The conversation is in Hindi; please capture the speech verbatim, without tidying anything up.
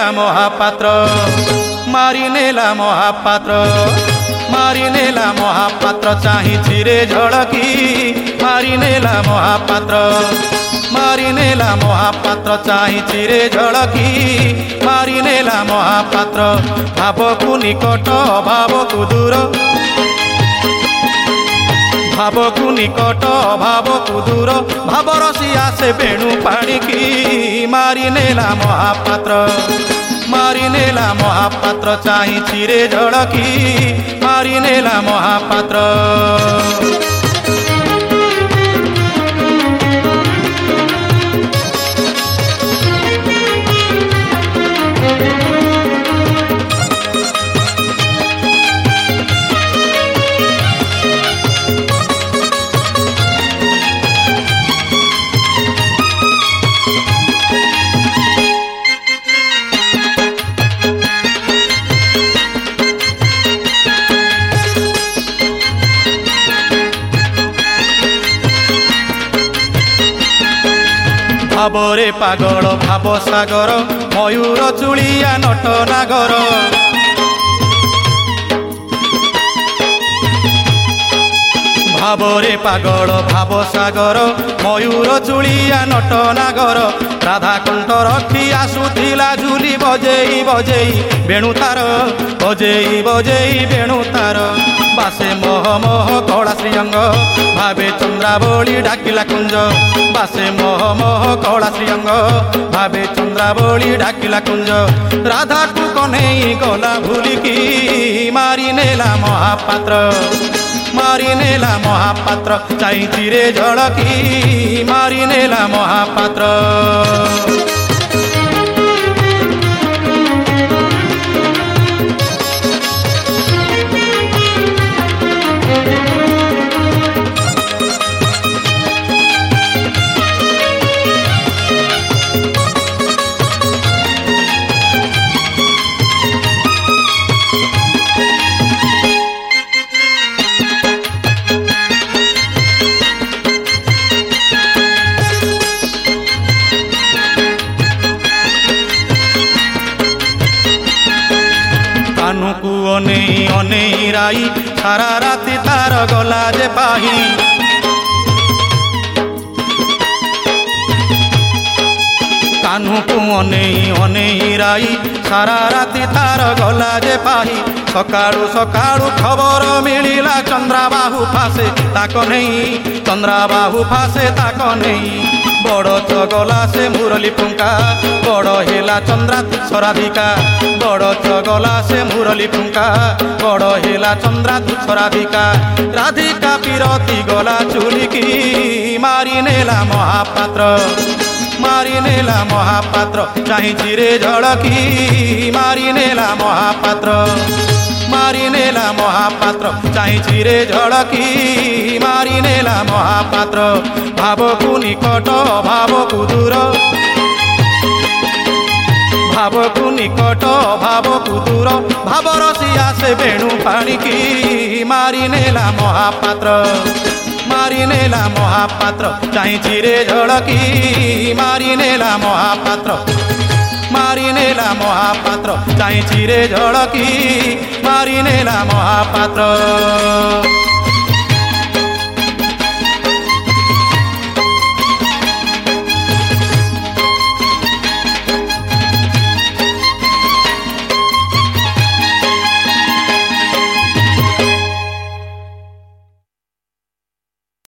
महापात्र मारी नेला महापात्र मारी नेला महापात्र चाहिए रे झड़की मारी नेला महापात्र मारी नेला महापात्र चाहिए रे झड़की मारी नेला महापात्र भावकु निकट भावकु दूर भावकु निकट भावकु दूर भाव रसिया से बेणु पाणी की मारी नेला महापात्र मारी नेला महापात्र चाहिए रे झड़की मारी नेला महापात्र भावरे पागल भाव सागर मयूर चुलिया नट नागर भावरे पागल भाव सागर मयूर चुलिया नट नागर राधा कंठ रखी आसुथिला झुली बजेई बजेई बेणु तार बजेई बजेई बेणु तार बासे मोह मोह कला श्रीअंग भावे चंद्रावली डाकिला कुंज बासे मोह मोह कला श्रीअंग भावे चंद्रावली डाकिला कुंज राधा को कन्हई गला भूलिकी मारी नेला महापात्र मारी नेला महापात्र चाहिए रे झड़की मारी नेला महापात्र कानूकु अनेई अनेई राई सारा राति तार गला जे पाही कानूकु अनेई अनेई राई सारा राति तार गला जे पाही सकाळु सकाळु खबर मिलिला चंद्राबाहु फासे ताक नहीं चंद्राबाहु फासे ताक नहीं बड़ चगला से मुरली फुंका बड़ हेला चंद्रा तुच्छराधिका बड़ चगला से मुरली फुंका बड़ हेला चंद्रा तुच्छराधिका राधिका पिरती गला चुलिकी मारी नेला महापात्र मारी नेला महापात्र चाहिए रे झड़की मारी नेला महापात्र मारी नेला महापात्र चाहिए रे झड़की मारी नेला महापात्र भावकु निकट भावकु दूर भावकु निकट भावकु दूर भाव रसिया से बेणु पाणी की मारी नेला महापात्र मारी नेला महापात्र चाहिए रे झड़की मारी नेला महापात्र मारी नेला महापात्र चाहिए रे झड़की मारी नेला महापात्र।